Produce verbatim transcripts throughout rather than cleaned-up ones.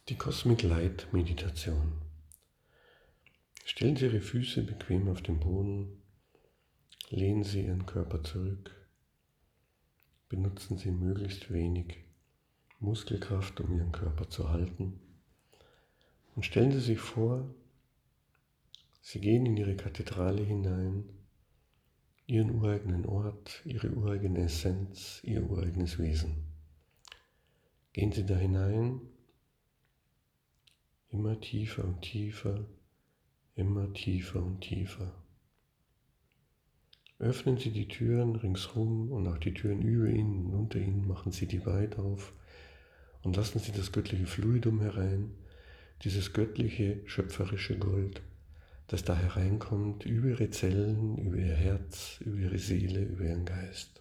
Die Cosmic Light Meditation. Stellen Sie Ihre Füße bequem auf den Boden, lehnen Sie Ihren Körper zurück, benutzen Sie möglichst wenig Muskelkraft, um Ihren Körper zu halten, und stellen Sie sich vor, Sie gehen in Ihre Kathedrale hinein, Ihren ureigenen Ort, Ihre ureigene Essenz, Ihr ureigenes Wesen. Gehen Sie da hinein, immer tiefer und tiefer, immer tiefer und tiefer. Öffnen Sie die Türen ringsherum und auch die Türen über Ihnen und unter Ihnen, machen Sie die weit auf und lassen Sie das göttliche Fluidum herein, dieses göttliche, schöpferische Gold, das da hereinkommt über Ihre Zellen, über Ihr Herz, über Ihre Seele, über Ihren Geist.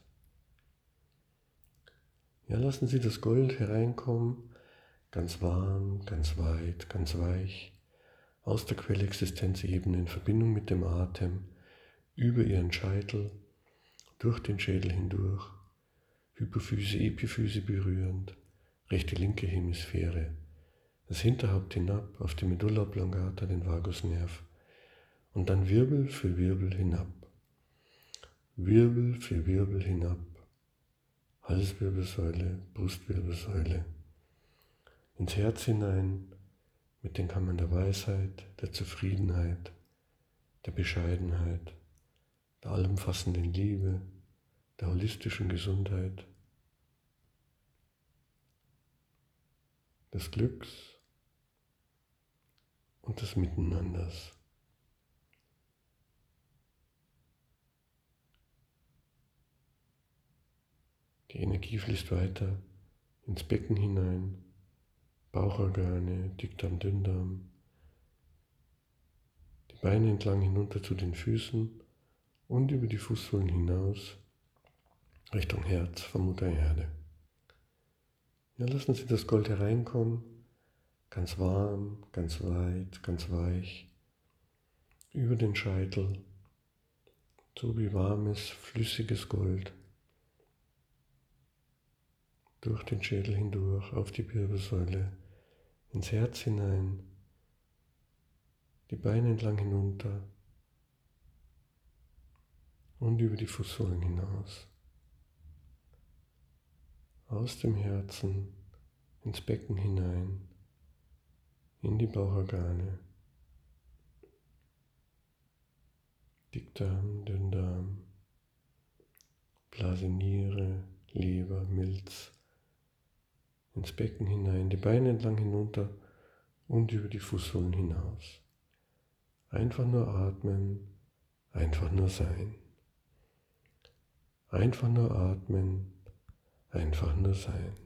Ja, lassen Sie das Gold hereinkommen, ganz warm, ganz weit, ganz weich, aus der Quellexistenzebene in Verbindung mit dem Atem, über Ihren Scheitel, durch den Schädel hindurch, Hypophyse, Epiphyse berührend, rechte, linke Hemisphäre, das Hinterhaupt hinab auf die Medulla oblongata, den Vagusnerv, und dann Wirbel für Wirbel hinab, Wirbel für Wirbel hinab, Halswirbelsäule, Brustwirbelsäule, ins Herz hinein mit den Kammern der Weisheit, der Zufriedenheit, der Bescheidenheit, der allumfassenden Liebe, der holistischen Gesundheit, des Glücks und des Miteinanders. Die Energie fließt weiter ins Becken hinein, Bauchorgane, Dickdarm, Dünndarm, die Beine entlang hinunter zu den Füßen und über die Fußsohlen hinaus Richtung Herz von Mutter Erde. Ja, lassen Sie das Gold hereinkommen, ganz warm, ganz weit, ganz weich, über den Scheitel, so wie warmes, flüssiges Gold, durch den Schädel hindurch, auf die Wirbelsäule, ins Herz hinein, die Beine entlang hinunter und über die Fußsohlen hinaus. Aus dem Herzen ins Becken hinein, in die Bauchorgane, Dickdarm, Dünndarm, Blase, Niere, Leber, Milz, ins Becken hinein, die Beine entlang hinunter und über die Fußsohlen hinaus. Einfach nur atmen, einfach nur sein. Einfach nur atmen, einfach nur sein.